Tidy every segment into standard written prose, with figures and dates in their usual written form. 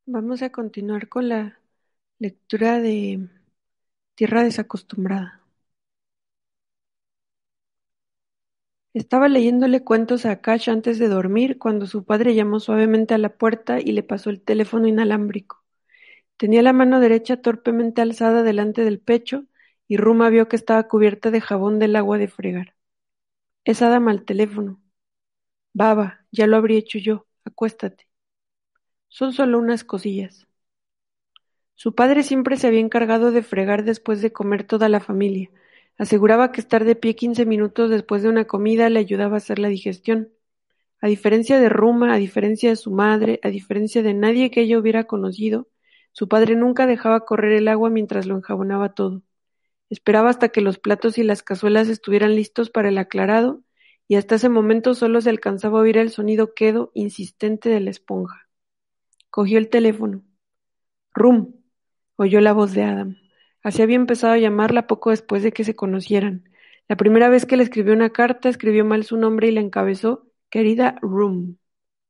Vamos a continuar con la lectura de Tierra desacostumbrada. Estaba leyéndole cuentos a Akash antes de dormir cuando su padre llamó suavemente a la puerta y le pasó el teléfono inalámbrico. Tenía la mano derecha torpemente alzada delante del pecho y Ruma vio que estaba cubierta de jabón del agua de fregar. Es Adam al teléfono. Baba, ya lo habría hecho yo. Acuéstate. Son solo unas cosillas. Su padre siempre se había encargado de fregar después de comer toda la familia. Aseguraba que estar de pie 15 minutos después de una comida le ayudaba a hacer la digestión. A diferencia de Ruma, a diferencia de su madre, a diferencia de nadie que ella hubiera conocido, su padre nunca dejaba correr el agua mientras lo enjabonaba todo. Esperaba hasta que los platos y las cazuelas estuvieran listos para el aclarado, y hasta ese momento solo se alcanzaba a oír el sonido quedo, insistente de la esponja. Cogió el teléfono. Rum, oyó la voz de Adam. Así había empezado a llamarla poco después de que se conocieran. La primera vez que le escribió una carta, escribió mal su nombre y la encabezó Querida Rum.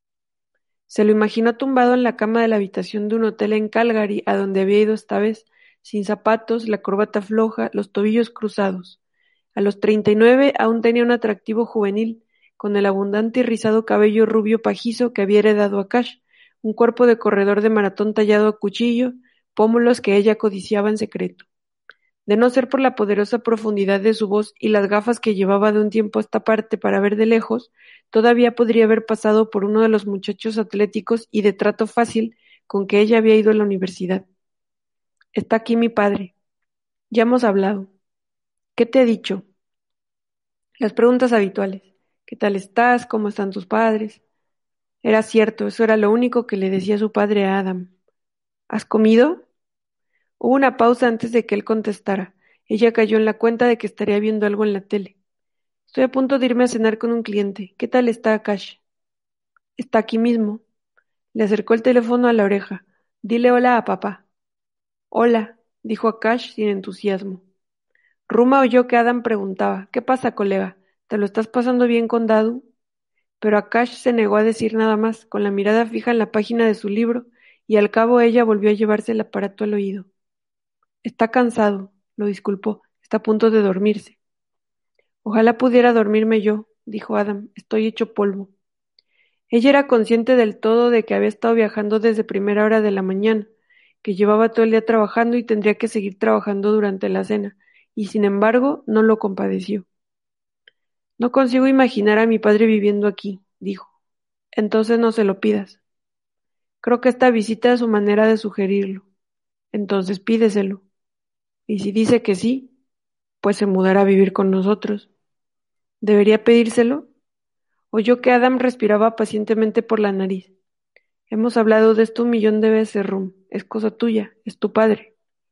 Se lo imaginó tumbado en la cama de la habitación de un hotel en Calgary, a donde había ido esta vez, sin zapatos, la corbata floja, los tobillos cruzados. A los 39 aún tenía un atractivo juvenil, con el abundante y rizado cabello rubio pajizo que había heredado a Cash, un cuerpo de corredor de maratón tallado a cuchillo, pómulos que ella codiciaba en secreto. De no ser por la poderosa profundidad de su voz y las gafas que llevaba de un tiempo a esta parte para ver de lejos, todavía podría haber pasado por uno de los muchachos atléticos y de trato fácil con que ella había ido a la universidad. Está aquí mi padre. Ya hemos hablado. ¿Qué te ha dicho? Las preguntas habituales. ¿Qué tal estás? ¿Cómo están tus padres? Era cierto, eso era lo único que le decía su padre a Adam. ¿Has comido? Hubo una pausa antes de que él contestara. Ella cayó en la cuenta de que estaría viendo algo en la tele. Estoy a punto de irme a cenar con un cliente. ¿Qué tal está Akash? Está aquí mismo. Le acercó el teléfono a la oreja. Dile hola a papá. Hola, dijo Akash sin entusiasmo. Ruma oyó que Adam preguntaba, ¿qué pasa, colega? ¿Te lo estás pasando bien con Dadu? Pero Akash se negó a decir nada más, con la mirada fija en la página de su libro, y al cabo ella volvió a llevarse el aparato al oído. Está cansado, lo disculpó, está a punto de dormirse. Ojalá pudiera dormirme yo, dijo Adam, estoy hecho polvo. Ella era consciente del todo de que había estado viajando desde primera hora de la mañana, que llevaba todo el día trabajando y tendría que seguir trabajando durante la cena, y sin embargo no lo compadeció. No consigo imaginar a mi padre viviendo aquí, dijo. Entonces no se lo pidas. Creo que esta visita es su manera de sugerirlo. Entonces pídeselo. Y si dice que sí, pues se mudará a vivir con nosotros. ¿Debería pedírselo? Oyó que Adam respiraba pacientemente por la nariz. Hemos hablado de esto 1.000.000 de veces, Rum. Es cosa tuya, es tu padre.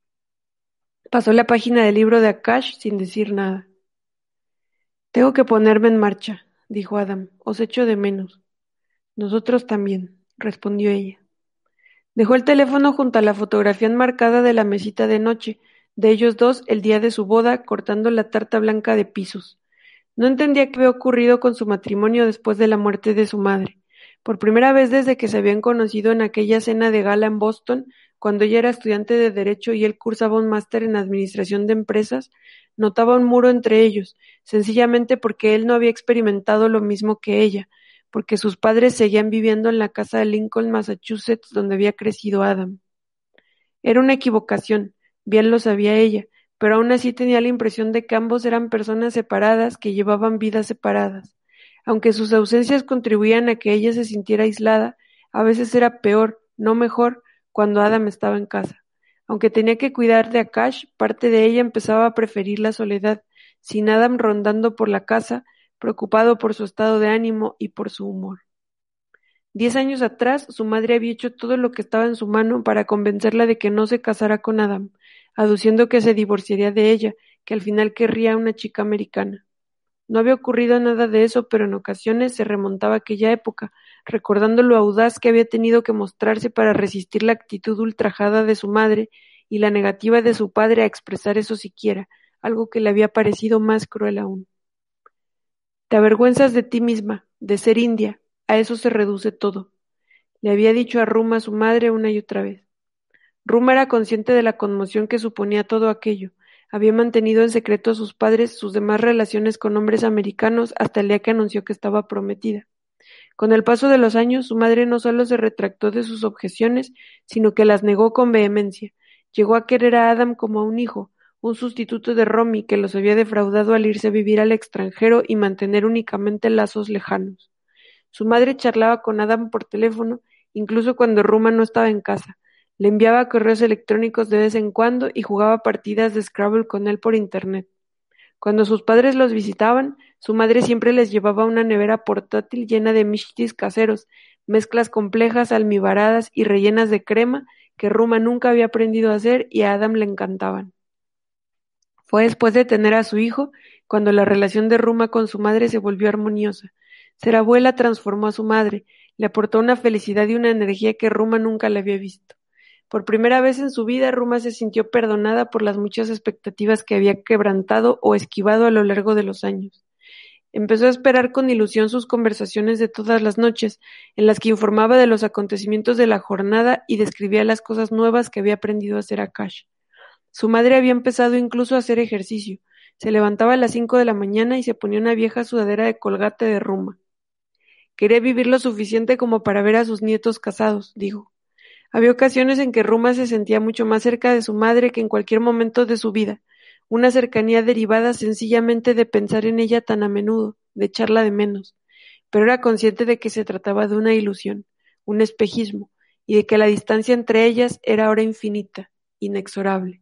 Pasó la página del libro de Akash sin decir nada. Tengo que ponerme en marcha, dijo Adam. Os echo de menos. Nosotros también, respondió ella. Dejó el teléfono junto a la fotografía enmarcada de la mesita de noche, de ellos dos el día de su boda, cortando la tarta blanca de pisos. No entendía qué había ocurrido con su matrimonio después de la muerte de su madre. Por primera vez desde que se habían conocido en aquella cena de gala en Boston, cuando ella era estudiante de Derecho y él cursaba un máster en Administración de Empresas, notaba un muro entre ellos, sencillamente porque él no había experimentado lo mismo que ella, porque sus padres seguían viviendo en la casa de Lincoln, Massachusetts, donde había crecido Adam. Era una equivocación, bien lo sabía ella, pero aún así tenía la impresión de que ambos eran personas separadas que llevaban vidas separadas. Aunque sus ausencias contribuían a que ella se sintiera aislada, a veces era peor, no mejor, cuando Adam estaba en casa. Aunque tenía que cuidar de Akash, parte de ella empezaba a preferir la soledad, sin Adam rondando por la casa, preocupado por su estado de ánimo y por su humor. 10 años atrás, su madre había hecho todo lo que estaba en su mano para convencerla de que no se casara con Adam, aduciendo que se divorciaría de ella, que al final querría a una chica americana. No había ocurrido nada de eso, pero en ocasiones se remontaba a aquella época, recordando lo audaz que había tenido que mostrarse para resistir la actitud ultrajada de su madre y la negativa de su padre a expresar eso siquiera, algo que le había parecido más cruel aún. Te avergüenzas de ti misma, de ser india, a eso se reduce todo. le había dicho a Ruma su madre una y otra vez. Ruma era consciente de la conmoción que suponía todo aquello. Había mantenido en secreto a sus padres sus demás relaciones con hombres americanos hasta el día que anunció que estaba prometida. Con el paso de los años, su madre no solo se retractó de sus objeciones, sino que las negó con vehemencia. Llegó a querer a Adam como a un hijo, un sustituto de Romy que los había defraudado al irse a vivir al extranjero y mantener únicamente lazos lejanos. Su madre charlaba con Adam por teléfono, incluso cuando Ruma no estaba en casa. Le enviaba correos electrónicos de vez en cuando y jugaba partidas de Scrabble con él por internet. Cuando sus padres los visitaban, su madre siempre les llevaba una nevera portátil llena de mishtis caseros, mezclas complejas, almibaradas y rellenas de crema que Ruma nunca había aprendido a hacer y a Adam le encantaban. Fue después de tener a su hijo cuando la relación de Ruma con su madre se volvió armoniosa. Ser abuela transformó a su madre, le aportó una felicidad y una energía que Ruma nunca le había visto. Por primera vez en su vida, Ruma se sintió perdonada por las muchas expectativas que había quebrantado o esquivado a lo largo de los años. Empezó a esperar con ilusión sus conversaciones de todas las noches, en las que informaba de los acontecimientos de la jornada y describía las cosas nuevas que había aprendido a hacer Akash. Su madre había empezado incluso a hacer ejercicio. Se levantaba a las 5 de la mañana y se ponía una vieja sudadera de colgate de Ruma. Quería vivir lo suficiente como para ver a sus nietos casados, dijo. Había ocasiones en que Ruma se sentía mucho más cerca de su madre que en cualquier momento de su vida, una cercanía derivada sencillamente de pensar en ella tan a menudo, de echarla de menos, pero era consciente de que se trataba de una ilusión, un espejismo, y de que la distancia entre ellas era ahora infinita, inexorable.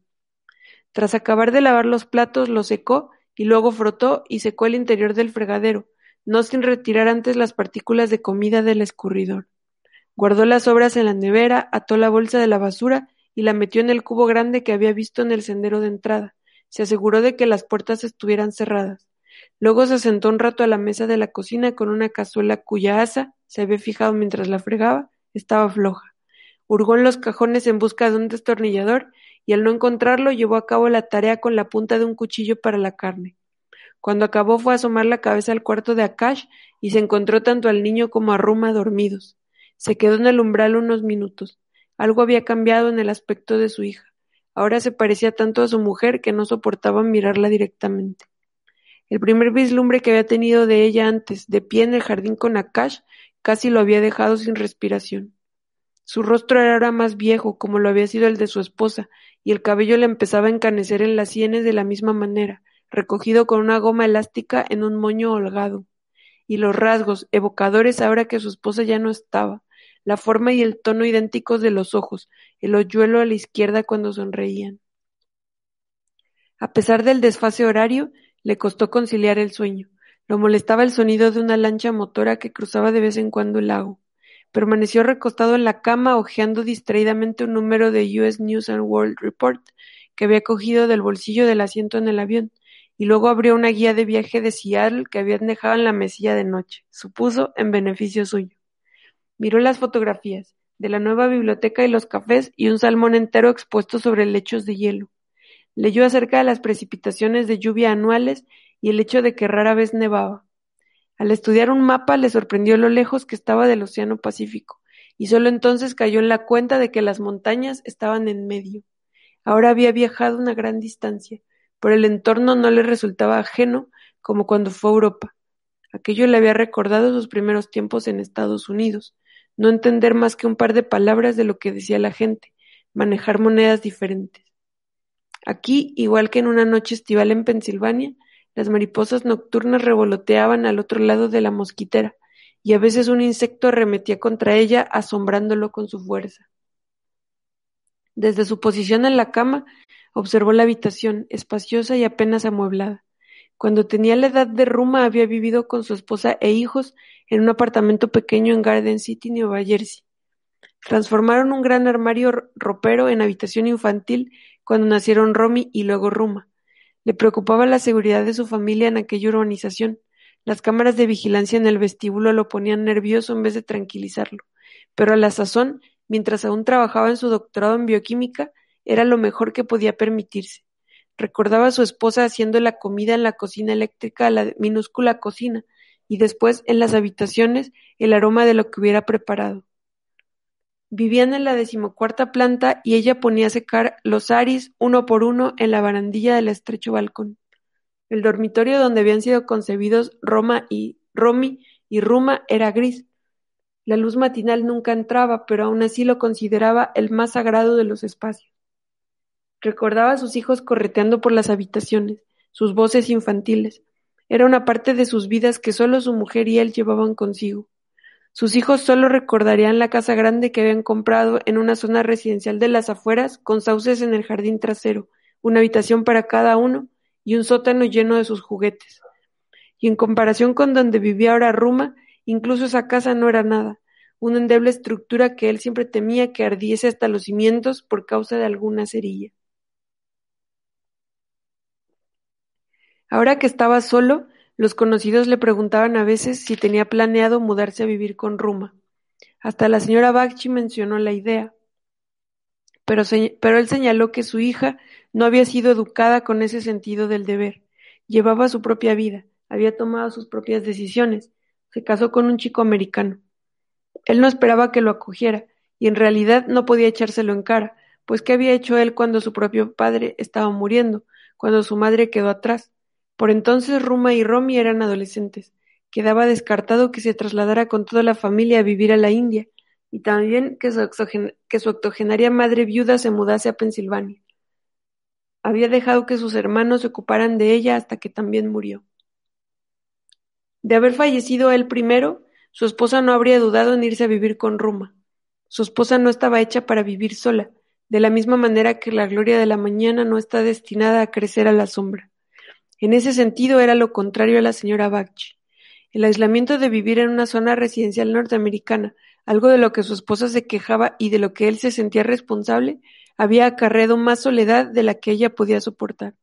Tras acabar de lavar los platos, los secó y luego frotó y secó el interior del fregadero, no sin retirar antes las partículas de comida del escurridor. Guardó las sobras en la nevera, ató la bolsa de la basura y la metió en el cubo grande que había visto en el sendero de entrada. Se aseguró de que las puertas estuvieran cerradas. Luego se sentó un rato a la mesa de la cocina con una cazuela cuya asa, se había fijado mientras la fregaba, estaba floja. Hurgó en los cajones en busca de un destornillador y al no encontrarlo llevó a cabo la tarea con la punta de un cuchillo para la carne. Cuando acabó fue a asomar la cabeza al cuarto de Akash y se encontró tanto al niño como a Ruma dormidos. Se quedó en el umbral unos minutos. Algo había cambiado en el aspecto de su hija. Ahora se parecía tanto a su mujer que no soportaba mirarla directamente. El primer vislumbre que había tenido de ella antes, de pie en el jardín con Akash, casi lo había dejado sin respiración. Su rostro era ahora más viejo, como lo había sido el de su esposa, y el cabello le empezaba a encanecer en las sienes de la misma manera, recogido con una goma elástica en un moño holgado. Y los rasgos, evocadores ahora que su esposa ya no estaba, la forma y el tono idénticos de los ojos, el hoyuelo a la izquierda cuando sonreían. A pesar del desfase horario, le costó conciliar el sueño. Lo molestaba el sonido de una lancha motora que cruzaba de vez en cuando el lago. Permaneció recostado en la cama hojeando distraídamente un número de US News and World Report que había cogido del bolsillo del asiento en el avión, y luego abrió una guía de viaje de Seattle que habían dejado en la mesilla de noche, supuso en beneficio suyo. Miró las fotografías de la nueva biblioteca y los cafés y un salmón entero expuesto sobre lechos de hielo. Leyó acerca de las precipitaciones de lluvia anuales y el hecho de que rara vez nevaba. Al estudiar un mapa le sorprendió lo lejos que estaba del Océano Pacífico, y solo entonces cayó en la cuenta de que las montañas estaban en medio. Ahora había viajado una gran distancia, pero el entorno no le resultaba ajeno como cuando fue a Europa. Aquello le había recordado sus primeros tiempos en Estados Unidos, no entender más que un par de palabras de lo que decía la gente, manejar monedas diferentes. Aquí, igual que en una noche estival en Pensilvania, las mariposas nocturnas revoloteaban al otro lado de la mosquitera, y a veces un insecto arremetía contra ella, asombrándolo con su fuerza. Desde su posición en la cama, observó la habitación, espaciosa y apenas amueblada. Cuando tenía la edad de Ruma había vivido con su esposa e hijos en un apartamento pequeño en Garden City, Nueva Jersey. Transformaron un gran armario ropero en habitación infantil cuando nacieron Romy y luego Ruma. Le preocupaba la seguridad de su familia en aquella urbanización. Las cámaras de vigilancia en el vestíbulo lo ponían nervioso en vez de tranquilizarlo, pero a la sazón, mientras aún trabajaba en su doctorado en bioquímica, era lo mejor que podía permitirse. Recordaba a su esposa haciendo la comida en la cocina eléctrica, la minúscula cocina, y después, en las habitaciones, el aroma de lo que hubiera preparado. Vivían en la 14ª planta y ella ponía a secar los saris uno por uno en la barandilla del estrecho balcón. El dormitorio donde habían sido concebidos Romy y Ruma era gris. La luz matinal nunca entraba, pero aún así lo consideraba el más sagrado de los espacios. Recordaba a sus hijos correteando por las habitaciones, sus voces infantiles. Era una parte de sus vidas que solo su mujer y él llevaban consigo. Sus hijos solo recordarían la casa grande que habían comprado en una zona residencial de las afueras, con sauces en el jardín trasero, una habitación para cada uno y un sótano lleno de sus juguetes. Y en comparación con donde vivía ahora Ruma, incluso esa casa no era nada, una endeble estructura que él siempre temía que ardiese hasta los cimientos por causa de alguna cerilla. Ahora que estaba solo, los conocidos le preguntaban a veces si tenía planeado mudarse a vivir con Ruma. Hasta la señora Bakshi mencionó la idea, pero él señaló que su hija no había sido educada con ese sentido del deber. Llevaba su propia vida, había tomado sus propias decisiones, se casó con un chico americano. Él no esperaba que lo acogiera, y en realidad no podía echárselo en cara, pues ¿qué había hecho él cuando su propio padre estaba muriendo, cuando su madre quedó atrás? Por entonces Ruma y Romy eran adolescentes. Quedaba descartado que se trasladara con toda la familia a vivir a la India, y también que su octogenaria madre viuda se mudase a Pensilvania. Había dejado que sus hermanos se ocuparan de ella hasta que también murió. De haber fallecido él primero, su esposa no habría dudado en irse a vivir con Ruma. Su esposa no estaba hecha para vivir sola, de la misma manera que la gloria de la mañana no está destinada a crecer a la sombra. En ese sentido era lo contrario a la señora Bakshi. El aislamiento de vivir en una zona residencial norteamericana, algo de lo que su esposa se quejaba y de lo que él se sentía responsable, había acarreado más soledad de la que ella podía soportar.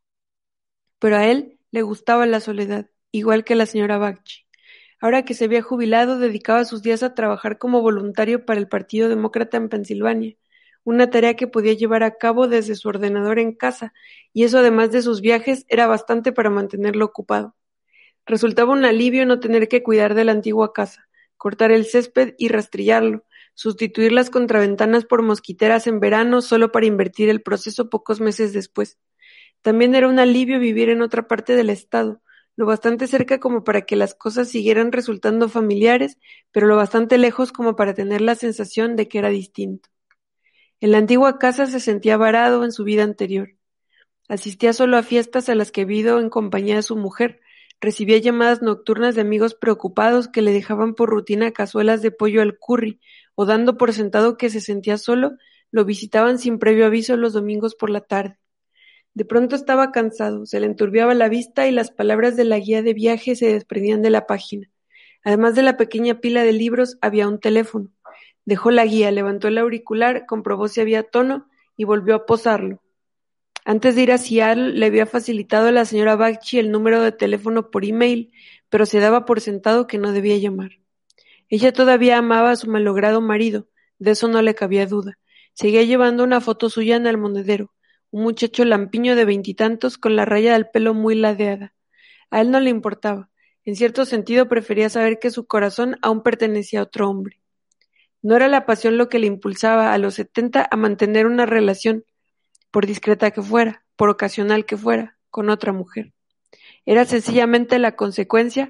Pero a él le gustaba la soledad, igual que la señora Bakshi. Ahora que se había jubilado, dedicaba sus días a trabajar como voluntario para el Partido Demócrata en Pensilvania, una tarea que podía llevar a cabo desde su ordenador en casa, y eso además de sus viajes era bastante para mantenerlo ocupado. Resultaba un alivio no tener que cuidar de la antigua casa, cortar el césped y rastrillarlo, sustituir las contraventanas por mosquiteras en verano solo para invertir el proceso pocos meses después. También era un alivio vivir en otra parte del estado, lo bastante cerca como para que las cosas siguieran resultando familiares, pero lo bastante lejos como para tener la sensación de que era distinto. En la antigua casa se sentía varado en su vida anterior. Asistía solo a fiestas a las que había ido en compañía de su mujer, recibía llamadas nocturnas de amigos preocupados que le dejaban por rutina cazuelas de pollo al curry, o dando por sentado que se sentía solo, lo visitaban sin previo aviso los domingos por la tarde. De pronto estaba cansado, se le enturbiaba la vista y las palabras de la guía de viaje se desprendían de la página. Además de la pequeña pila de libros, había un teléfono. Dejó la guía, levantó el auricular, comprobó si había tono y volvió a posarlo. Antes de ir a Seattle, le había facilitado a la señora Bakshi el número de teléfono por email, pero se daba por sentado que no debía llamar. Ella todavía amaba a su malogrado marido, de eso no le cabía duda. Seguía llevando una foto suya en el monedero, un muchacho lampiño de 20 con la raya del pelo muy ladeada. A él no le importaba. En cierto sentido prefería saber que su corazón aún pertenecía a otro hombre. No era la pasión lo que le impulsaba a los 70 a mantener una relación, por discreta que fuera, por ocasional que fuera, con otra mujer. Era sencillamente la consecuencia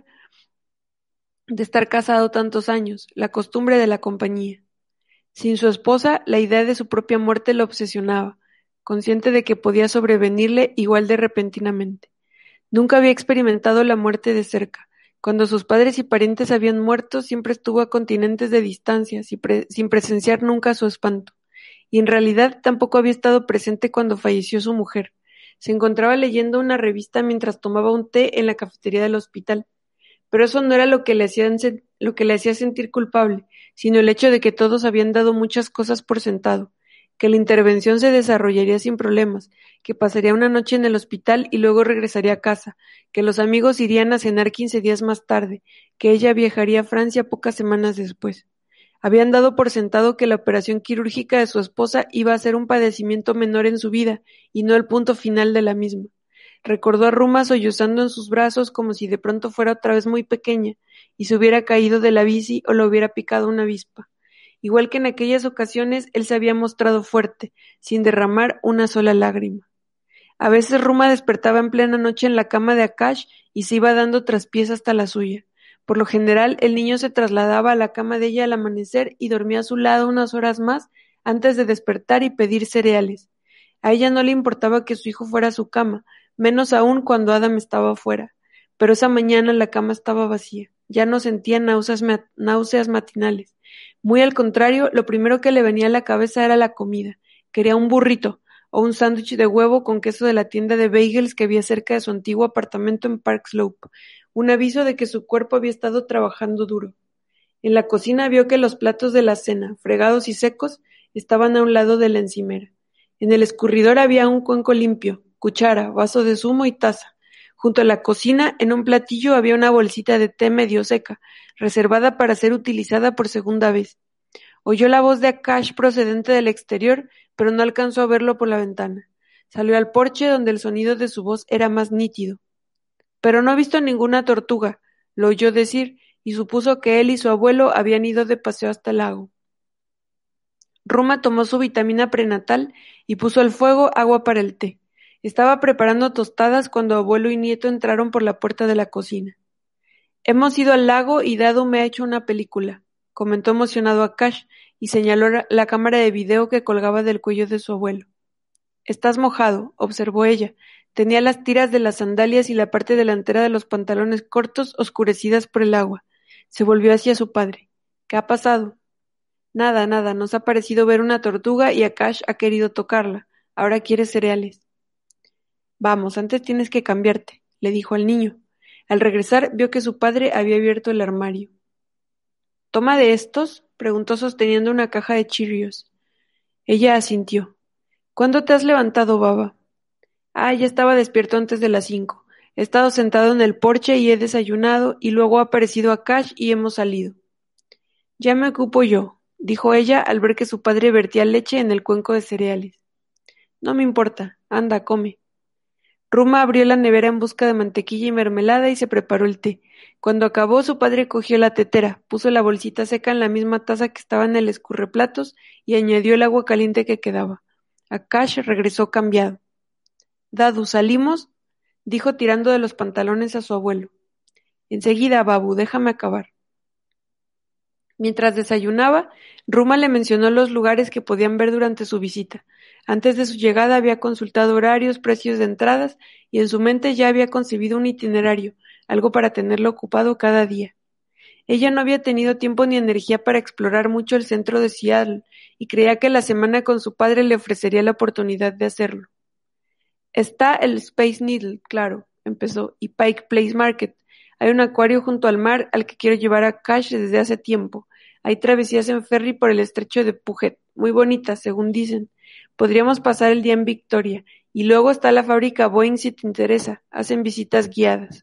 de estar casado tantos años, la costumbre de la compañía. Sin su esposa, la idea de su propia muerte lo obsesionaba, consciente de que podía sobrevenirle igual de repentinamente. Nunca había experimentado la muerte de cerca. Cuando sus padres y parientes habían muerto, siempre estuvo a continentes de distancia, sin presenciar nunca su espanto. Y en realidad tampoco había estado presente cuando falleció su mujer. Se encontraba leyendo una revista mientras tomaba un té en la cafetería del hospital. Pero eso no era lo que le hacía sentir culpable, sino el hecho de que todos habían dado muchas cosas por sentado, que la intervención se desarrollaría sin problemas, que pasaría una noche en el hospital y luego regresaría a casa, que los amigos irían a cenar 15 días más tarde, que ella viajaría a Francia pocas semanas después. Habían dado por sentado que la operación quirúrgica de su esposa iba a ser un padecimiento menor en su vida y no el punto final de la misma. Recordó a Ruma sollozando en sus brazos como si de pronto fuera otra vez muy pequeña y se hubiera caído de la bici o lo hubiera picado una avispa. Igual que en aquellas ocasiones, él se había mostrado fuerte, sin derramar una sola lágrima. A veces Ruma despertaba en plena noche en la cama de Akash y se iba dando traspiés hasta la suya. Por lo general, el niño se trasladaba a la cama de ella al amanecer y dormía a su lado unas horas más antes de despertar y pedir cereales. A ella no le importaba que su hijo fuera a su cama, menos aún cuando Adam estaba afuera. Pero esa mañana la cama estaba vacía. Ya no sentía náuseas matinales. Muy al contrario, lo primero que le venía a la cabeza era la comida. Quería un burrito o un sándwich de huevo con queso de la tienda de bagels que había cerca de su antiguo apartamento en Park Slope, un aviso de que su cuerpo había estado trabajando duro. En la cocina vio que los platos de la cena, fregados y secos, estaban a un lado de la encimera. En el escurridor había un cuenco limpio, cuchara, vaso de zumo y taza. Junto a la cocina, en un platillo había una bolsita de té medio seca, reservada para ser utilizada por segunda vez. Oyó la voz de Akash procedente del exterior, pero no alcanzó a verlo por la ventana. Salió al porche donde el sonido de su voz era más nítido. Pero no ha visto ninguna tortuga, lo oyó decir, y supuso que él y su abuelo habían ido de paseo hasta el lago. Ruma tomó su vitamina prenatal y puso al fuego agua para el té. Estaba preparando tostadas cuando abuelo y nieto entraron por la puerta de la cocina. Hemos ido al lago y Dadu me ha hecho una película, comentó emocionado Akash y señaló la cámara de video que colgaba del cuello de su abuelo. Estás mojado, observó ella. Tenía las tiras de las sandalias y la parte delantera de los pantalones cortos oscurecidas por el agua. Se volvió hacia su padre. ¿Qué ha pasado? Nada, nada, nos ha parecido ver una tortuga y Akash ha querido tocarla. Ahora quiere cereales. Vamos, antes tienes que cambiarte, le dijo al niño. Al regresar vio que su padre había abierto el armario. ¿Toma de estos? Preguntó sosteniendo una caja de Cheerios. Ella asintió. ¿Cuándo te has levantado, baba? Ya estaba despierto antes de las 5. He estado sentado en el porche y he desayunado y luego ha aparecido Akash y hemos salido. Ya me ocupo yo, dijo ella al ver que su padre vertía leche en el cuenco de cereales. No me importa, anda, come. Ruma abrió la nevera en busca de mantequilla y mermelada y se preparó el té. Cuando acabó, su padre cogió la tetera, puso la bolsita seca en la misma taza que estaba en el escurreplatos y añadió el agua caliente que quedaba. Akash regresó cambiado. Dadu, ¿salimos? Dijo tirando de los pantalones a su abuelo. Enseguida, babu, déjame acabar. Mientras desayunaba, Ruma le mencionó los lugares que podían ver durante su visita. Antes de su llegada había consultado horarios, precios de entradas y en su mente ya había concebido un itinerario, algo para tenerlo ocupado cada día. Ella no había tenido tiempo ni energía para explorar mucho el centro de Seattle y creía que la semana con su padre le ofrecería la oportunidad de hacerlo. Está el Space Needle, claro, empezó, y Pike Place Market. Hay un acuario junto al mar al que quiero llevar a Cash desde hace tiempo. Hay travesías en ferry por el estrecho de Puget, muy bonitas, según dicen. Podríamos pasar el día en Victoria. Y luego está la fábrica Boeing si te interesa. Hacen visitas guiadas.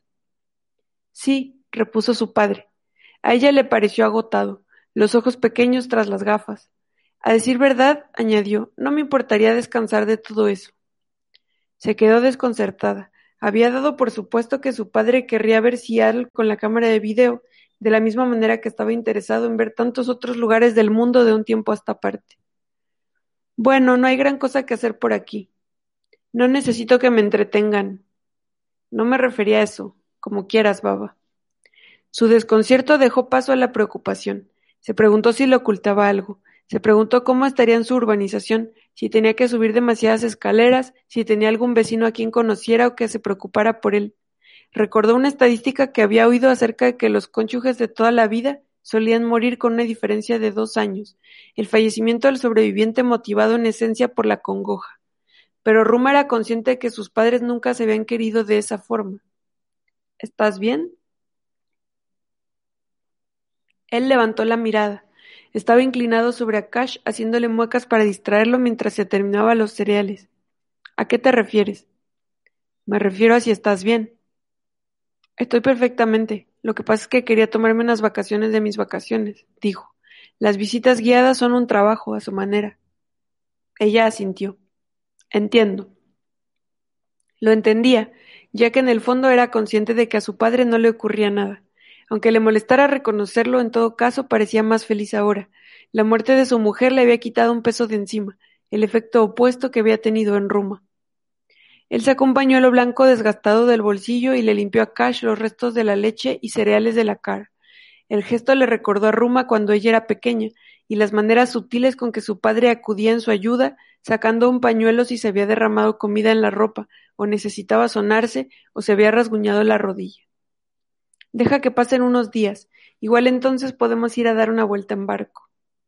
Sí, repuso su padre. A ella le pareció agotado, los ojos pequeños tras las gafas. A decir verdad, añadió, no me importaría descansar de todo eso. Se quedó desconcertada. Había dado por supuesto que su padre querría ver Seattle con la cámara de video, de la misma manera que estaba interesado en ver tantos otros lugares del mundo de un tiempo a esta parte. Bueno, no hay gran cosa que hacer por aquí. No necesito que me entretengan. No me refería a eso. Como quieras, baba. Su desconcierto dejó paso a la preocupación. Se preguntó si le ocultaba algo. Se preguntó cómo estaría en su urbanización, si tenía que subir demasiadas escaleras, si tenía algún vecino a quien conociera o que se preocupara por él. Recordó una estadística que había oído acerca de que los cónyuges de toda la vida solían morir con una diferencia de 2 años, el fallecimiento del sobreviviente motivado en esencia por la congoja. Pero Ruma era consciente de que sus padres nunca se habían querido de esa forma. ¿Estás bien? Él levantó la mirada. Estaba inclinado sobre Akash, haciéndole muecas para distraerlo mientras se terminaba los cereales. ¿A qué te refieres? Me refiero a si estás bien. Estoy perfectamente. Lo que pasa es que quería tomarme unas vacaciones de mis vacaciones, dijo. Las visitas guiadas son un trabajo, a su manera. Ella asintió. Entiendo. Lo entendía, ya que en el fondo era consciente de que a su padre no le ocurría nada. Aunque le molestara reconocerlo, en todo caso parecía más feliz ahora. La muerte de su mujer le había quitado un peso de encima, el efecto opuesto que había tenido en Ruma. Él sacó un pañuelo blanco desgastado del bolsillo y le limpió a Cash los restos de la leche y cereales de la cara. El gesto le recordó a Ruma cuando ella era pequeña, y las maneras sutiles con que su padre acudía en su ayuda, sacando un pañuelo si se había derramado comida en la ropa, o necesitaba sonarse, o se había rasguñado la rodilla. Deja que pasen unos días, igual entonces podemos ir a dar una vuelta en barco.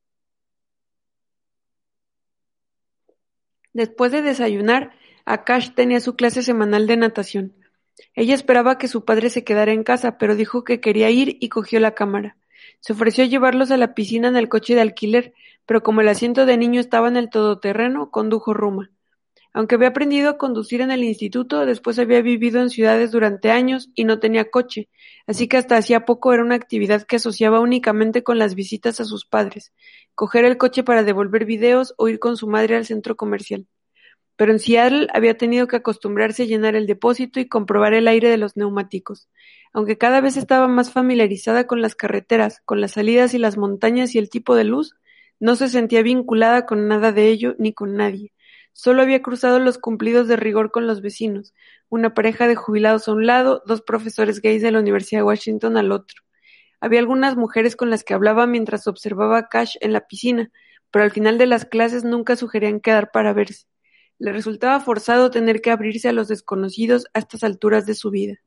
Después de desayunar, Akash tenía su clase semanal de natación. Ella esperaba que su padre se quedara en casa, pero dijo que quería ir y cogió la cámara. Se ofreció a llevarlos a la piscina en el coche de alquiler, pero como el asiento de niño estaba en el todoterreno, condujo Ruma. Aunque había aprendido a conducir en el instituto, después había vivido en ciudades durante años y no tenía coche, así que hasta hacía poco era una actividad que asociaba únicamente con las visitas a sus padres, coger el coche para devolver videos o ir con su madre al centro comercial. Pero en Seattle había tenido que acostumbrarse a llenar el depósito y comprobar el aire de los neumáticos. Aunque cada vez estaba más familiarizada con las carreteras, con las salidas y las montañas y el tipo de luz, no se sentía vinculada con nada de ello ni con nadie. Solo había cruzado los cumplidos de rigor con los vecinos, una pareja de jubilados a un lado, dos profesores gays de la Universidad de Washington al otro. Había algunas mujeres con las que hablaba mientras observaba a Cash en la piscina, pero al final de las clases nunca sugerían quedar para verse. Le resultaba forzado tener que abrirse a los desconocidos a estas alturas de su vida.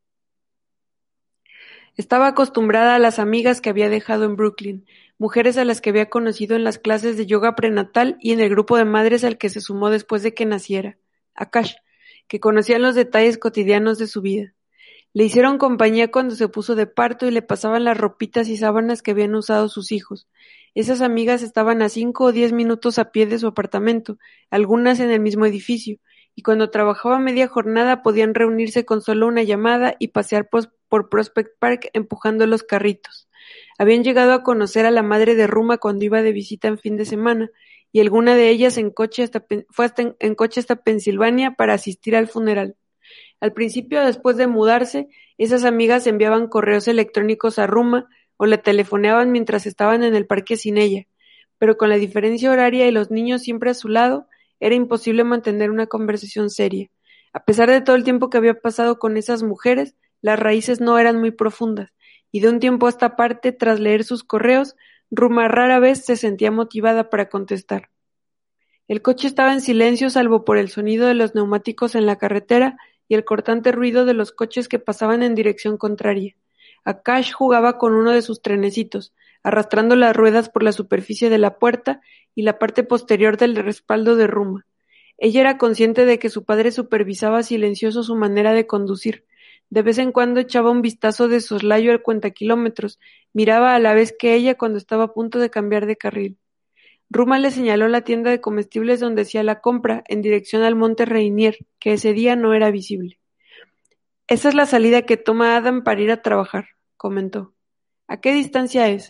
Estaba acostumbrada a las amigas que había dejado en Brooklyn, mujeres a las que había conocido en las clases de yoga prenatal y en el grupo de madres al que se sumó después de que naciera, Akash, que conocían los detalles cotidianos de su vida. Le hicieron compañía cuando se puso de parto y le pasaban las ropitas y sábanas que habían usado sus hijos. Esas amigas estaban a 5 o 10 minutos a pie de su apartamento, algunas en el mismo edificio, y cuando trabajaba media jornada podían reunirse con solo una llamada y pasear por Prospect Park empujando los carritos. Habían llegado a conocer a la madre de Ruma cuando iba de visita en fin de semana, y alguna de ellas fue en coche hasta Pensilvania para asistir al funeral. Al principio, después de mudarse, esas amigas enviaban correos electrónicos a Ruma o le telefoneaban mientras estaban en el parque sin ella, pero con la diferencia horaria y los niños siempre a su lado, era imposible mantener una conversación seria. A pesar de todo el tiempo que había pasado con esas mujeres, las raíces no eran muy profundas, y de un tiempo a esta parte, tras leer sus correos, Ruma rara vez se sentía motivada para contestar. El coche estaba en silencio salvo por el sonido de los neumáticos en la carretera y el cortante ruido de los coches que pasaban en dirección contraria. Akash jugaba con uno de sus trenecitos, arrastrando las ruedas por la superficie de la puerta y la parte posterior del respaldo de Ruma. Ella era consciente de que su padre supervisaba silencioso su manera de conducir. De vez en cuando echaba un vistazo de soslayo al cuentakilómetros, miraba a la vez que ella cuando estaba a punto de cambiar de carril. Ruma le señaló la tienda de comestibles donde hacía la compra, en dirección al monte Rainier, que ese día no era visible. Esa es la salida que toma Adam para ir a trabajar, comentó. ¿A qué distancia es?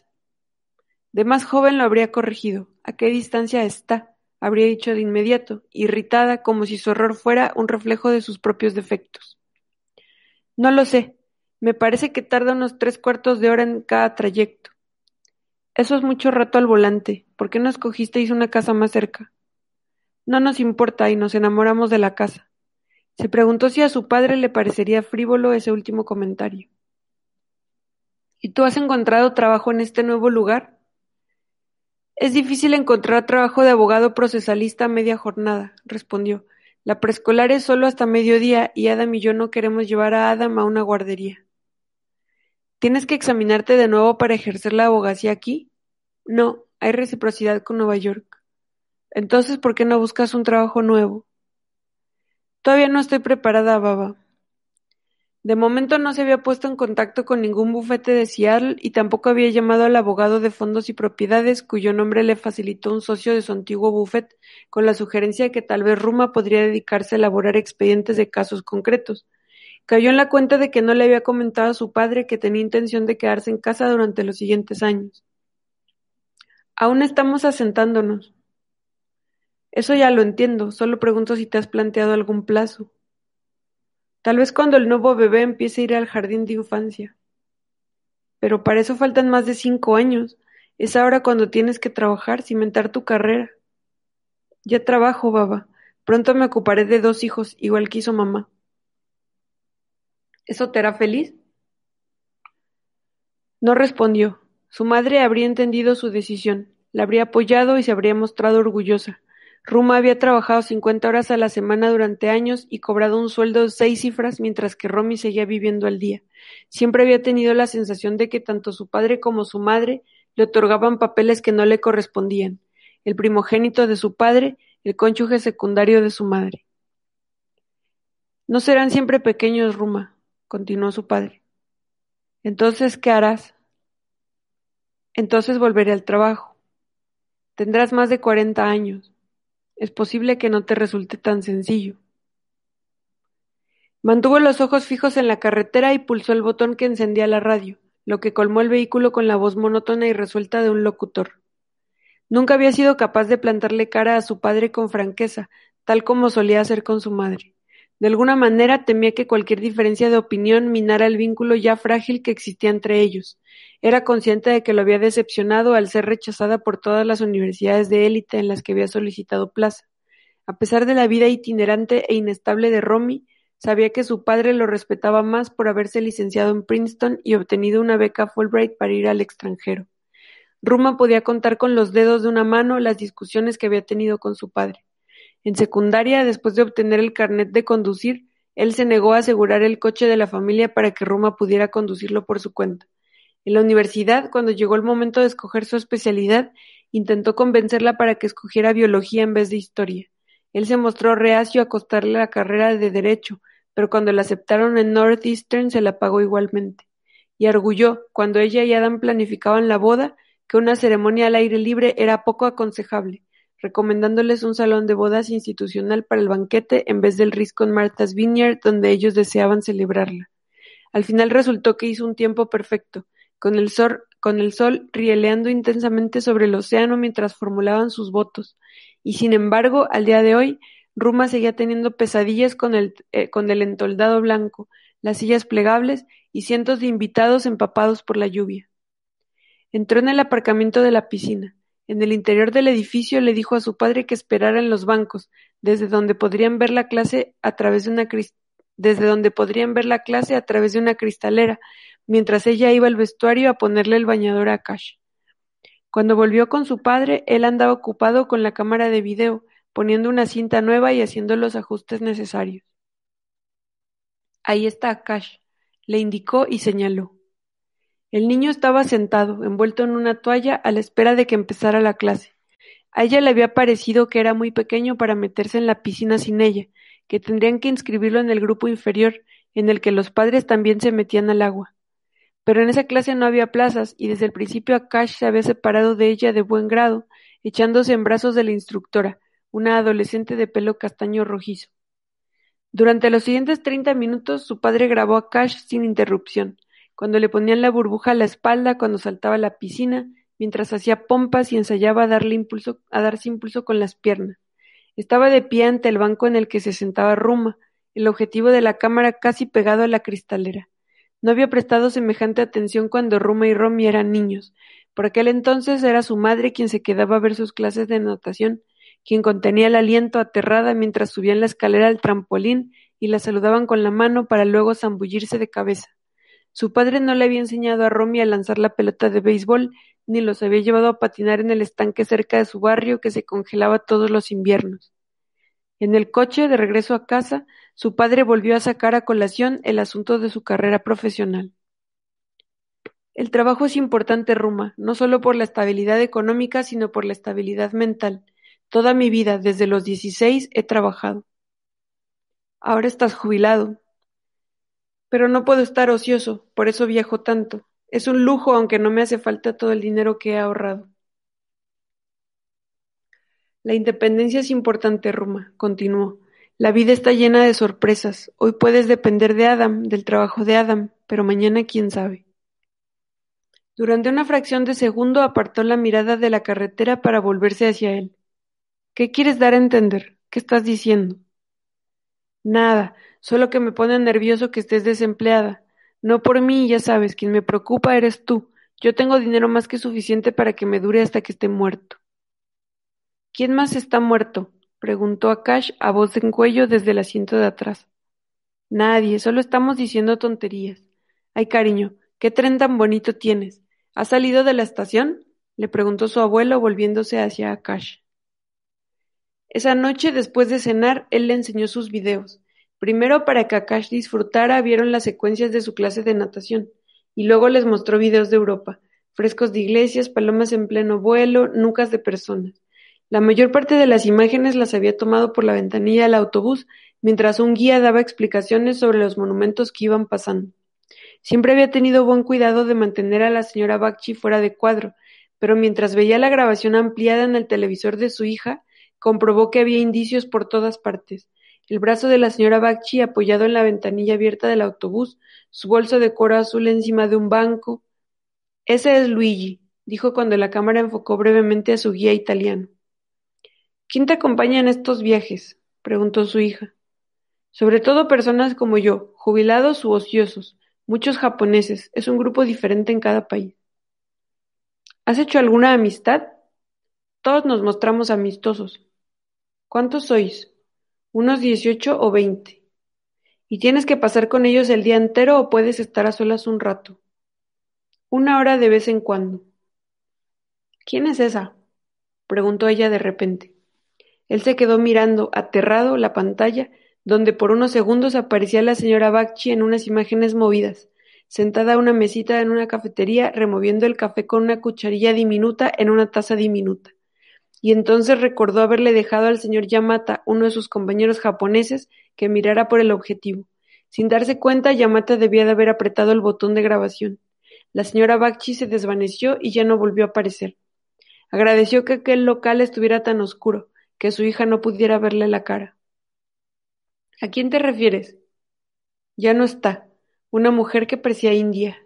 De más joven lo habría corregido. ¿A qué distancia está? Habría dicho de inmediato, irritada, como si su error fuera un reflejo de sus propios defectos. No lo sé. Me parece que tarda unos 3/4 de hora en cada trayecto. Eso es mucho rato al volante. ¿Por qué no escogisteis una casa más cerca? No nos importa y nos enamoramos de la casa. Se preguntó si a su padre le parecería frívolo ese último comentario. ¿Y tú has encontrado trabajo en este nuevo lugar? Es difícil encontrar trabajo de abogado procesalista a media jornada, respondió. La preescolar es solo hasta mediodía y Adam y yo no queremos llevar a Adam a una guardería. ¿Tienes que examinarte de nuevo para ejercer la abogacía aquí? No, hay reciprocidad con Nueva York. Entonces, ¿por qué no buscas un trabajo nuevo? Todavía no estoy preparada, baba. De momento no se había puesto en contacto con ningún bufete de Seattle y tampoco había llamado al abogado de fondos y propiedades, cuyo nombre le facilitó un socio de su antiguo bufete, con la sugerencia de que tal vez Ruma podría dedicarse a elaborar expedientes de casos concretos. Cayó en la cuenta de que no le había comentado a su padre que tenía intención de quedarse en casa durante los siguientes años. Aún estamos asentándonos. Eso ya lo entiendo, solo pregunto si te has planteado algún plazo. Tal vez cuando el nuevo bebé empiece a ir al jardín de infancia. Pero para eso faltan más de 5 años. Es ahora cuando tienes que trabajar, cimentar tu carrera. Ya trabajo, baba. Pronto me ocuparé de 2 hijos, igual que hizo mamá. ¿Eso te hará feliz? No respondió. Su madre habría entendido su decisión, la habría apoyado y se habría mostrado orgullosa. Ruma había trabajado 50 horas a la semana durante años y cobrado un sueldo de 6 cifras mientras que Romy seguía viviendo al día. Siempre había tenido la sensación de que tanto su padre como su madre le otorgaban papeles que no le correspondían. El primogénito de su padre, el cónyuge secundario de su madre. No serán siempre pequeños, Ruma, continuó su padre. Entonces, ¿qué harás? Entonces volveré al trabajo. Tendrás más de 40 años. Es posible que no te resulte tan sencillo. Mantuvo los ojos fijos en la carretera y pulsó el botón que encendía la radio, lo que colmó el vehículo con la voz monótona y resuelta de un locutor. Nunca había sido capaz de plantarle cara a su padre con franqueza, tal como solía hacer con su madre. De alguna manera temía que cualquier diferencia de opinión minara el vínculo ya frágil que existía entre ellos. Era consciente de que lo había decepcionado al ser rechazada por todas las universidades de élite en las que había solicitado plaza. A pesar de la vida itinerante e inestable de Romy, sabía que su padre lo respetaba más por haberse licenciado en Princeton y obtenido una beca Fulbright para ir al extranjero. Ruma podía contar con los dedos de una mano las discusiones que había tenido con su padre. En secundaria, después de obtener el carnet de conducir, él se negó a asegurar el coche de la familia para que Ruma pudiera conducirlo por su cuenta. En la universidad, cuando llegó el momento de escoger su especialidad, intentó convencerla para que escogiera biología en vez de historia. Él se mostró reacio a costarle la carrera de derecho, pero cuando la aceptaron en Northeastern se la pagó igualmente. Y arguyó, cuando ella y Adam planificaban la boda, que una ceremonia al aire libre era poco aconsejable, recomendándoles un salón de bodas institucional para el banquete en vez del Riscon Martha's Vineyard donde ellos deseaban celebrarla. Al final resultó que hizo un tiempo perfecto, con el sol rieleando intensamente sobre el océano mientras formulaban sus votos, y sin embargo, al día de hoy, Ruma seguía teniendo pesadillas con el entoldado blanco, las sillas plegables y cientos de invitados empapados por la lluvia. Entró en el aparcamiento de la piscina. En el interior del edificio le dijo a su padre que esperara en los bancos, desde donde podrían ver la clase a través de una cristalera, mientras ella iba al vestuario a ponerle el bañador a Cash. Cuando volvió con su padre, él andaba ocupado con la cámara de video, poniendo una cinta nueva y haciendo los ajustes necesarios. Ahí está Cash, le indicó y señaló. El niño estaba sentado, envuelto en una toalla, a la espera de que empezara la clase. A ella le había parecido que era muy pequeño para meterse en la piscina sin ella, que tendrían que inscribirlo en el grupo inferior, en el que los padres también se metían al agua. Pero en esa clase no había plazas, y desde el principio Akash se había separado de ella de buen grado, echándose en brazos de la instructora, una adolescente de pelo castaño rojizo. Durante los siguientes 30 minutos su padre grabó a Akash sin interrupción, cuando le ponían la burbuja a la espalda, cuando saltaba a la piscina, mientras hacía pompas y ensayaba a darse impulso con las piernas. Estaba de pie ante el banco en el que se sentaba Ruma, el objetivo de la cámara casi pegado a la cristalera. No había prestado semejante atención cuando Ruma y Romy eran niños. Por aquel entonces era su madre quien se quedaba a ver sus clases de natación, quien contenía el aliento aterrada mientras subían la escalera al trampolín y la saludaban con la mano para luego zambullirse de cabeza. Su padre no le había enseñado a Romy a lanzar la pelota de béisbol, ni los había llevado a patinar en el estanque cerca de su barrio que se congelaba todos los inviernos. En el coche, de regreso a casa, su padre volvió a sacar a colación el asunto de su carrera profesional. El trabajo es importante, Ruma, no solo por la estabilidad económica, sino por la estabilidad mental. Toda mi vida, desde los 16, he trabajado. Ahora estás jubilado. Pero no puedo estar ocioso, por eso viajo tanto. Es un lujo, aunque no me hace falta todo el dinero que he ahorrado. La independencia es importante, Ruma, continuó. La vida está llena de sorpresas. Hoy puedes depender de Adam, del trabajo de Adam, pero mañana quién sabe. Durante una fracción de segundo apartó la mirada de la carretera para volverse hacia él. ¿Qué quieres dar a entender? ¿Qué estás diciendo? Nada, solo que me pone nervioso que estés desempleada. No por mí, ya sabes, quien me preocupa eres tú. Yo tengo dinero más que suficiente para que me dure hasta que esté muerto. ¿Quién más está muerto? Preguntó Akash a voz en cuello desde el asiento de atrás. Nadie, solo estamos diciendo tonterías. Ay, cariño, ¿qué tren tan bonito tienes? ¿Has salido de la estación? Le preguntó su abuelo volviéndose hacia Akash. Esa noche, después de cenar, él le enseñó sus videos. Primero, para que Akash disfrutara, vieron las secuencias de su clase de natación, y luego les mostró videos de Europa, frescos de iglesias, palomas en pleno vuelo, nucas de personas. La mayor parte de las imágenes las había tomado por la ventanilla del autobús, mientras un guía daba explicaciones sobre los monumentos que iban pasando. Siempre había tenido buen cuidado de mantener a la señora Bakchi fuera de cuadro, pero mientras veía la grabación ampliada en el televisor de su hija, comprobó que había indicios por todas partes. El brazo de la señora Bakchi apoyado en la ventanilla abierta del autobús, su bolso de cuero azul encima de un banco. Ese es Luigi, dijo cuando la cámara enfocó brevemente a su guía italiano. ¿Quién te acompaña en estos viajes? Preguntó su hija. Sobre todo personas como yo, jubilados u ociosos, muchos japoneses, es un grupo diferente en cada país. ¿Has hecho alguna amistad? Todos nos mostramos amistosos. ¿Cuántos sois? Unos 18 o 20. ¿Y tienes que pasar con ellos el día entero o puedes estar a solas un rato? Una hora de vez en cuando. ¿Quién es esa? Preguntó ella de repente. Él se quedó mirando, aterrado, la pantalla, donde por unos segundos aparecía la señora Bakchi en unas imágenes movidas, sentada a una mesita en una cafetería, removiendo el café con una cucharilla diminuta en una taza diminuta. Y entonces recordó haberle dejado al señor Yamata, uno de sus compañeros japoneses, que mirara por el objetivo. Sin darse cuenta, Yamata debía de haber apretado el botón de grabación. La señora Bakchi se desvaneció y ya no volvió a aparecer. Agradeció que aquel local estuviera tan oscuro, que su hija no pudiera verle la cara. ¿A quién te refieres? Ya no está. Una mujer que parecía india.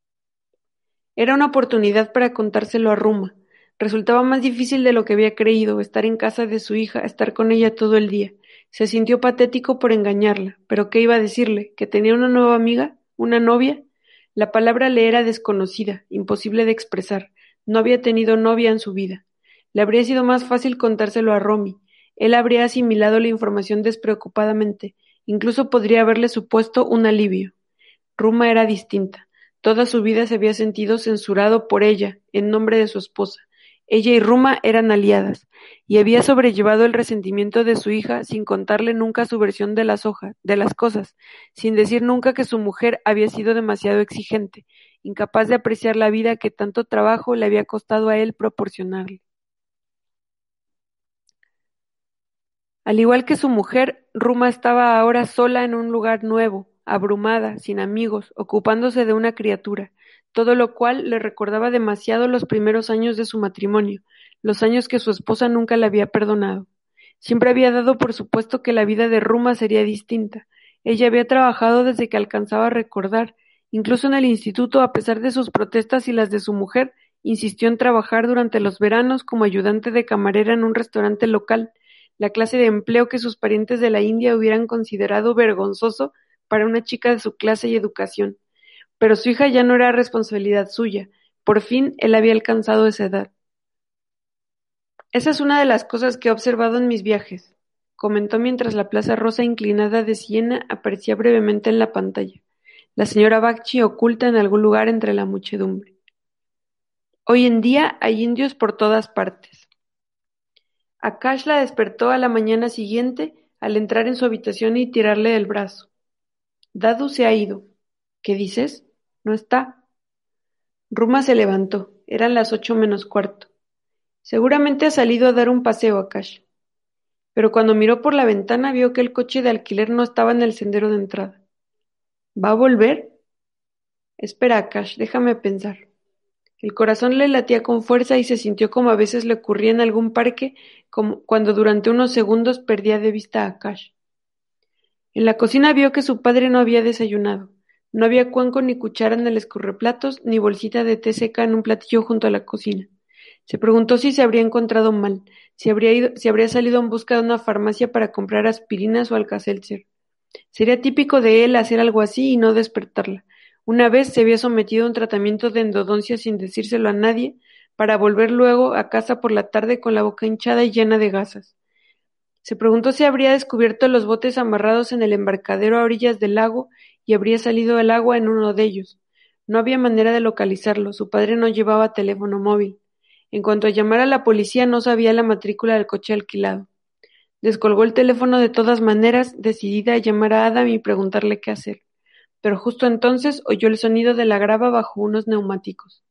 Era una oportunidad para contárselo a Ruma. Resultaba más difícil de lo que había creído, estar en casa de su hija, estar con ella todo el día. Se sintió patético por engañarla, pero ¿qué iba a decirle? ¿Que tenía una nueva amiga? ¿Una novia? La palabra le era desconocida, imposible de expresar. No había tenido novia en su vida. Le habría sido más fácil contárselo a Romy. Él habría asimilado la información despreocupadamente. Incluso podría haberle supuesto un alivio. Ruma era distinta. Toda su vida se había sentido censurado por ella, en nombre de su esposa. Ella y Ruma eran aliadas, y había sobrellevado el resentimiento de su hija sin contarle nunca su versión de de las cosas, sin decir nunca que su mujer había sido demasiado exigente, incapaz de apreciar la vida que tanto trabajo le había costado a él proporcionarle. Al igual que su mujer, Ruma estaba ahora sola en un lugar nuevo, abrumada, sin amigos, ocupándose de una criatura, todo lo cual le recordaba demasiado los primeros años de su matrimonio, los años que su esposa nunca le había perdonado. Siempre había dado por supuesto que la vida de Ruma sería distinta. Ella había trabajado desde que alcanzaba a recordar, incluso en el instituto, a pesar de sus protestas y las de su mujer, insistió en trabajar durante los veranos como ayudante de camarera en un restaurante local, la clase de empleo que sus parientes de la India hubieran considerado vergonzoso para una chica de su clase y educación. Pero su hija ya no era responsabilidad suya. Por fin él había alcanzado esa edad. Esa es una de las cosas que he observado en mis viajes, comentó mientras la plaza rosa inclinada de Siena aparecía brevemente en la pantalla, la señora Bakchi oculta en algún lugar entre la muchedumbre. Hoy en día hay indios por todas partes. Akash la despertó a la mañana siguiente al entrar en su habitación y tirarle del brazo. Dadu se ha ido. ¿Qué dices? No está. Ruma se levantó. Eran las 8:45. Seguramente ha salido a dar un paseo, Akash. Pero cuando miró por la ventana vio que el coche de alquiler no estaba en el sendero de entrada. ¿Va a volver? Espera, Akash, déjame pensar. El corazón le latía con fuerza y se sintió como a veces le ocurría en algún parque, como cuando durante unos segundos perdía de vista a Akash. En la cocina vio que su padre no había desayunado. No había cuenco ni cuchara en el escurreplatos, ni bolsita de té seca en un platillo junto a la cocina. Se preguntó si se habría encontrado mal, si habría salido en busca de una farmacia para comprar aspirinas o Alka-Seltzer. Sería típico de él hacer algo así y no despertarla. Una vez se había sometido a un tratamiento de endodoncia sin decírselo a nadie, para volver luego a casa por la tarde con la boca hinchada y llena de gasas. Se preguntó si habría descubierto los botes amarrados en el embarcadero a orillas del lago y habría salido al agua en uno de ellos. No había manera de localizarlo, su padre no llevaba teléfono móvil. En cuanto a llamar a la policía, no sabía la matrícula del coche alquilado. Descolgó el teléfono de todas maneras, decidida a llamar a Adam y preguntarle qué hacer. Pero justo entonces oyó el sonido de la grava bajo unos neumáticos.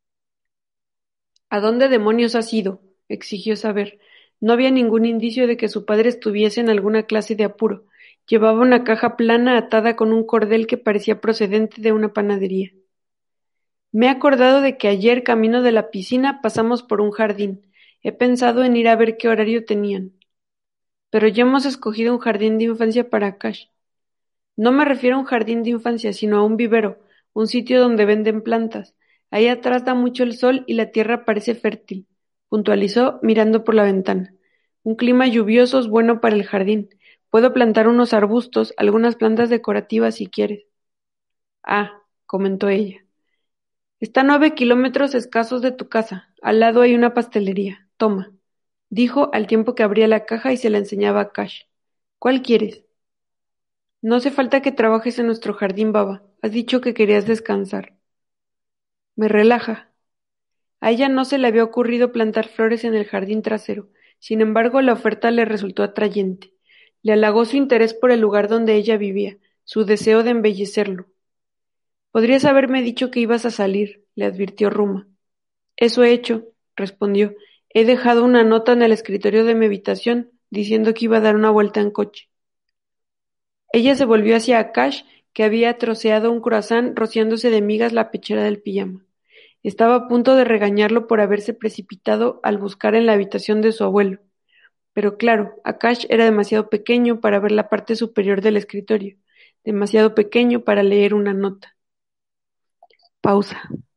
¿A dónde demonios has ido?, exigió saber. No había ningún indicio de que su padre estuviese en alguna clase de apuro. Llevaba una caja plana atada con un cordel que parecía procedente de una panadería. Me he acordado de que ayer, camino de la piscina, pasamos por un jardín. He pensado en ir a ver qué horario tenían. Pero ya hemos escogido un jardín de infancia para Cash. No me refiero a un jardín de infancia, sino a un vivero, un sitio donde venden plantas. Ahí atrás da mucho el sol y la tierra parece fértil, puntualizó mirando por la ventana. Un clima lluvioso es bueno para el jardín. Puedo plantar unos arbustos, algunas plantas decorativas si quieres. Ah, comentó ella. Está a 9 kilómetros escasos de tu casa. Al lado hay una pastelería. Toma, dijo al tiempo que abría la caja y se la enseñaba a Cash. ¿Cuál quieres? No hace falta que trabajes en nuestro jardín, baba. Has dicho que querías descansar. Me relaja. A ella no se le había ocurrido plantar flores en el jardín trasero. Sin embargo, la oferta le resultó atrayente. Le halagó su interés por el lugar donde ella vivía, su deseo de embellecerlo. Podrías haberme dicho que ibas a salir, le advirtió Ruma. Eso he hecho, respondió. He dejado una nota en el escritorio de mi habitación diciendo que iba a dar una vuelta en coche. Ella se volvió hacia Akash, que había troceado un croissant rociándose de migas la pechera del pijama. Estaba a punto de regañarlo por haberse precipitado al buscar en la habitación de su abuelo. Pero claro, Akash era demasiado pequeño para ver la parte superior del escritorio, demasiado pequeño para leer una nota. Pausa.